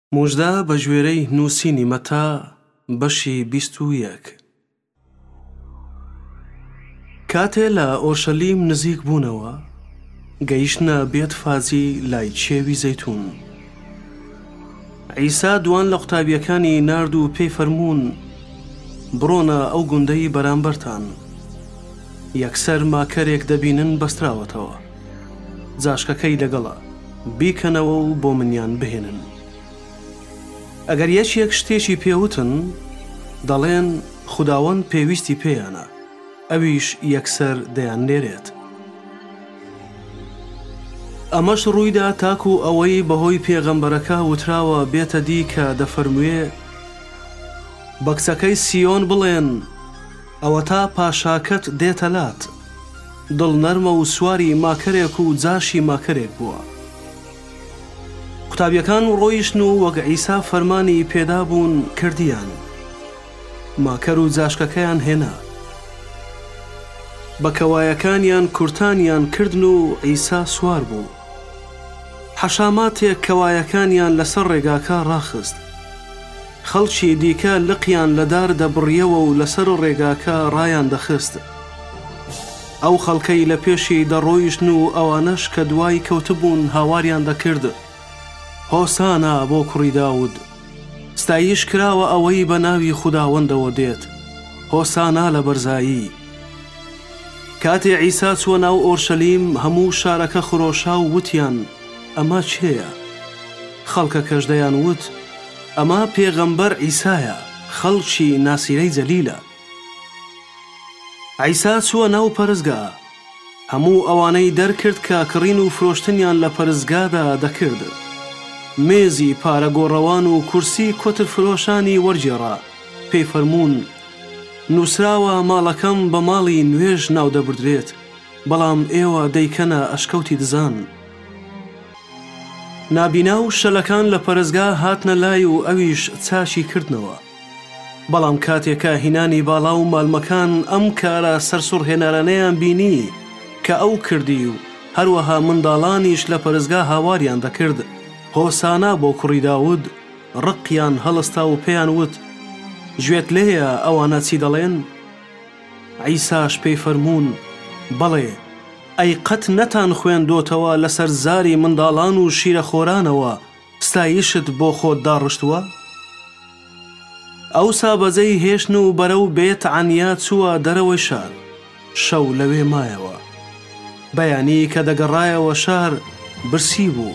موژدە بە ژوێرەی نووسینی مەتا بەشی 21. کاتێ لە ئۆرشەلیم نزیک بوونەوە گەیشتنە بێتفازی لای چێوی زەیتون. عیسا دوان لە قوتابیەکانی نارد و پێی فەرموون بڕۆنە ئەو گوندەی بەرامبەرتان، یەکسەر ماکەرێک دەبینن بەستراوەتەوە، جاشکەکەی لەگەڵە بیکەنەوە و بۆ منیان بهێنن. ئەگەر یەکێک شتێکی پێوتن دەڵێن خوداوەند پێویستی پێیانە، ئەویش یەکسەر دەیان لێرێت. ئەمەش ڕوویدا تاکو ئەوەی بەهۆی پێغەمبەرەکە وتراوە بێتە دی کە دەفەرموێ بە کچەکەی سیۆن بڵێن ئەوە تا پاشاکەت دێتە لات، دڵ نەرمە و سواری ماکەرێک و جاشی ماکەرێک بووە. قوتابیەکان ڕۆیشتن و وەک عیسا فەرمانی پێدا بوون کردیان، ماکەر و جاشکەکەیان هێنا، بە کەوایەکانیان کورتانیان کردن و عیسا سوار بوو. حەشاماتێک کەوایەکانیان لەسەر ڕێگاکە ڕاخست، خەڵکی دیکە لقیان لەدار دەبڕیەوە و لەسەر ڕێگاکە ڕایان دەخست. ئەو خەڵکەی لە پێشی دەڕۆیشتن و ئەوانەش کە دوای کەوتبوون هاواریان دەکرد هۆسانە بۆ کوڕی داود، ستایش کراوە ئەوەی بە ناوی خوداوەندەوە دێت، هۆسانە لە بەرزایی. کاتێ عیسا چووە ناو ئۆرشەلیم هەموو شارەکە خڕۆشا و وتیان ئەمە چێیە؟ خەڵکەکەش دەیان وت ئەمە پێغەمبەر عیسایە، خەڵکی ناسیرەی جەلیلە. عیسا چووە ناو پەرزگا، هەموو ئەوانەی دەرکرد کە کڕین و فرۆشتنیان لە پەرزگادا دەکرد، مێزی پارەگۆڕەوان و کورسی کۆتر فرۆشانی وەرجێڕا، پێی فەرموون نووسراوە ماڵەکەم بە ماڵی نوێژ ناو دەبردرێت، بەڵام ئێوە دەیکەنە ئەشکەوتی دزان. نابینا و شەلەکان لە پەرزگا هاتنە لای و ئەویش چاشی کردنەوە، بەڵام کاتێکە هینانی باڵا و مالمەکان ئەم کارە سەرسوڕهێنەرانەیان بینی کە ئەو کردی و هەروەها منداڵانیش لە پەرزگا هاواریان دەکرد هۆسانە بۆ کوڕی داود، ڕقیان هەڵستا و پێیان وت گوێت لێیە ئەوانە چی دەڵێن؟ عیساش پێی فەرموون بەڵێ، ئەی قەت نەتان خوێندۆتەوە لەسەر زاری منداڵان و شیرەخۆرانەوە ستایشت بۆ خۆت داڕشتووە؟ ئەوسا بەجێی هێشتن و بەرەو بێت عنیا چووە دەرەوەی شار، شەو لەوێ مایەوە. بەیانی کە دەگەڕایەوە شار برسی بوو،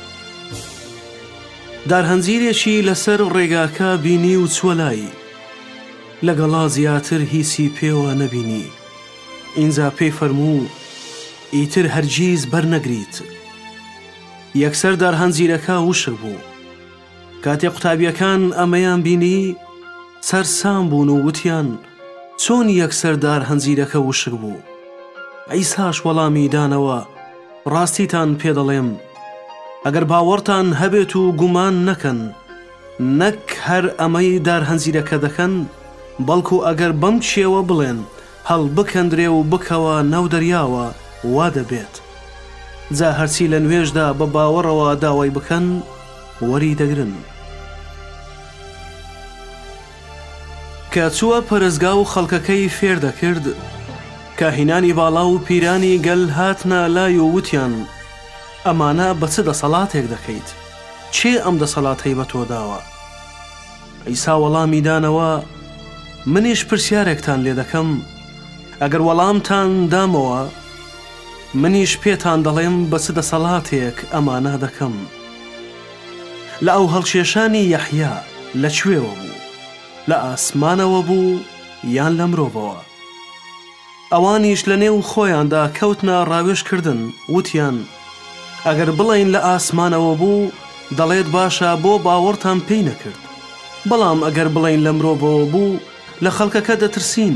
دارهەنجیرێکی لەسەر ڕێگاکە بینی و چووە لای، لەگەڵا زیاتر هیچی پێوە نەبینی. ئینجا پێی فەرموو ئیتر هەرگیز بەرنەگریت. یەکسەر دارهەنجیرەکە وشک بوو. کاتێ قوتابیەکان ئەمەیان بینی سەرسام بوون و وتیان چۆن یەکسەر دارهەنجیرەکە وشک بوو؟ عیساش وەڵامی دانەوە ڕاستیتان پێ دەڵێم، ئەگەر باوەڕتان هەبێت و گومان نەکەن، نەک هەر ئەمەی دارهەنجیرەکە دەکەن، بەڵکو ئەگەر بەم چێوە بڵێن هەڵ بکەندرێ و بکەوە ناو دەریاوە وا دەبێت. جا هەرچی لە نوێژدا بە باوەڕەوە داوای بکەن وەری دەگرن. کە چووە پەرزگا و خەڵکەکەی فێر دەکرد، کاهینانی باڵا و پیرانی گەل هاتنە لای و وتیان ئەمانە بە چ دەسەڵاتێک دەکەیت؟ چێ ئەم دەسەڵاتەی بە تۆ داوە؟ عیسا وەڵامی دانەوە منیش پرسیارێکتان لێ دەکەم، ئەگەر وەڵامتان دامەوە منیش پێتان دەڵێم بە چ دەسەڵاتێک ئەمانە دەکەم. لە ئەو هەڵکێشانی یەحیا لەکوێوە بوو؟ لە ئاسمانەوە بوو یان لە مرۆڤەوە؟ ئەوانیش لە نێو خۆیاندا کەوتنە ڕاوێژکردن، وتیان ئەگەر بڵین لە ئاسمانەوە بوو دەڵێت باشە بۆ باوەڕتان پێی نەکرد، بەڵام ئەگەر بڵین لە مرۆڤەوە بوو لە خەڵکەکە دەترسین،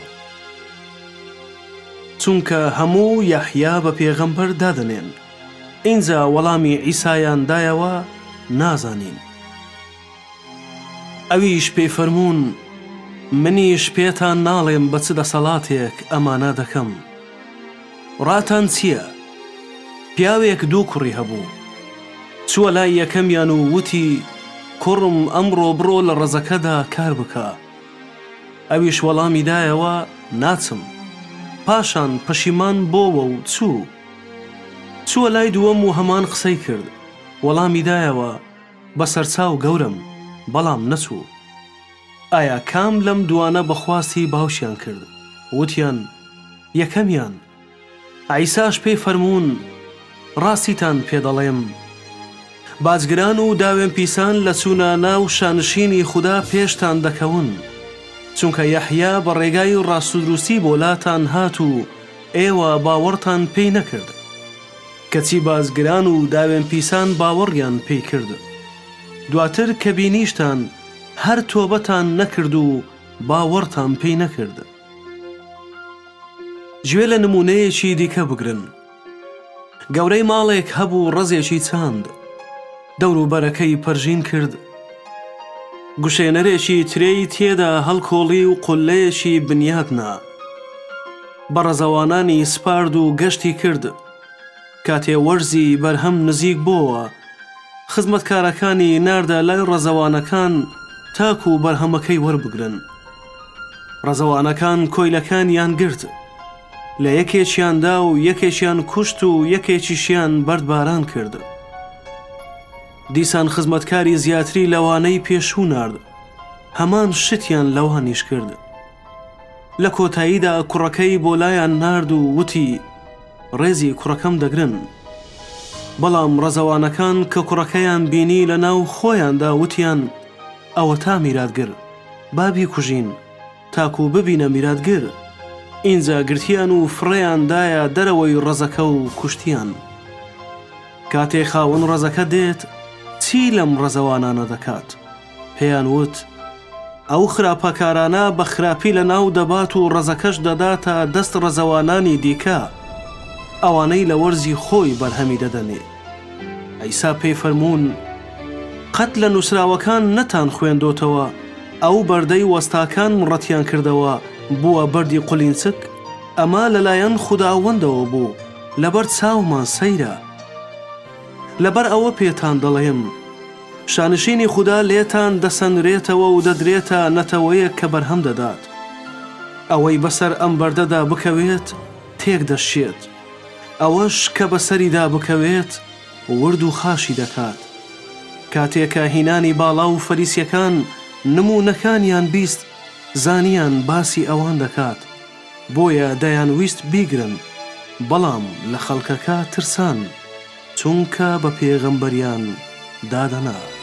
چونکە هەموو یەحیا بە پێغەمبەر دادەنێن. ئینجا وەڵامی عیسایان دایەوە نازانین. ئەویش پێی فەرموون منیش پێتان ناڵێم بە چ دەسەڵاتێک ئەمانە دەکەم. ڕاتان چییە؟ پیاوێک دوو کوڕی هەبوو، چووە لای یەکەمیان و وتی کوڕم ئەمڕۆ بڕۆ لە ڕێزەکەدا کار بکە. ئەویش وەڵامی دایەوە ناچم. پاشان پەشیمان بۆوە و چووە لای دووەم و هەمان قسەی کرد. وەڵامی دایەوە بەسەرچاو گەورم، بەڵام نەچوو. ئایا کام لەم دوانە بەخواستی باوشیان کرد؟ وتیان یەکەمیان. عیساش پێی فەرموون ڕاستیتان پێدەڵێم، بازگران و داوێن پیسان لە چوونە ناو شانشینی خوددا پێشتان دەکەون، چونکە یەحیا بە ڕێگای ڕاستودروستی بۆلاتان هات و ئێوە باوەڕتان پێی نەکرد. کەچی بازگران و داوێن پیسان باوەڕیان پێی کرد، دواتر کە بینیشتان هەر تۆبەتان نەکرد و باوەڕتان پێی نەکرد. گوێ لە نمونەیەکی دیکە بگرن. گەورەی ماڵێک هەبوو ڕەزێکی چاند، دەوروبەرەکەی پەرژین کرد. گوشێنەرێکی ترێی تێدا هەڵکۆڵی و قولەیەکی بنیاتنا. بە ڕەزەوانانی سپارد و گەشتی کرد. کاتێ وەرزی بەرهەم نزیک بۆوە، خزمەتکارەکانی ناردە لای ڕەزەوانەکان تاکو و بەرهەمەکەی وەربگرن. ڕەزەوانەکان کۆیلەکانیان گرت، لە یەکێکیاندا و یەکێکیان کوشت و یەکێکیشیان بەردباران کرد. دیسان خزمەتکاری زیاتری لەوانەی پێشوو نارد، هەمان شتیان لەوانیش کرد. لە کۆتاییدا کوڕەکەی بۆ لایان نارد و وتی ڕێزی کوڕەکەم دەگرن. بەڵام ڕەزەوانەکان کە کوڕەکەیان بینی لە ناو خۆیاندا وتیان ئەوە تا میراتگر، بابی کوژین تاکو ببینە میراتگر. ئینجا گرتیان و فڕێیاندایە دەرەوەی ڕەزەکە و کوشتیان. کاتێ خاوەن ڕەزەکە دێت چی لەم ڕەزەوانانە دەکات؟ پێیان وت ئەو خراپەکارانە بە خراپی لە ناو دەبات و ڕەزەکەش دەداتە دەست ڕەزەوانانی دیکە، ئەوانەی لە وەرزی خۆی بەرهەمی دەدەنێ. عیسا پێی فەرموون قەت لە نووسراوەکان نەتان خوێندۆتەوە ئەو بەردەی وەستاکان ڕەتیان کردەوە بووە بەردی قولینچک؟ ئەمە لەلایەن خوداوەندەوە بوو، لەبەر چاومان سەیرە. لەبەر ئەوە پێتان دەڵێم شانشینی خوددا لێتان دەسەنرێتەوە و دەدرێتە نەتەوەیەک کە بەرهەم دەدات. ئەوەی بەسەر ئەم بەردەدا بکەوێت تێک دەشێت، ئەوەش کە بەسەریدا بکەوێت ورد و خاشی دەکات. کاتێکە هینانی باڵا و فەریسیەکان نمونەکانیان بیست، زانیان باسی ئەوان دەکات، بۆیە دەیانویست بیگرن، بەڵام لە خەڵکەکە ترسان، چونکە بە پێغەمبەریان دادەنا.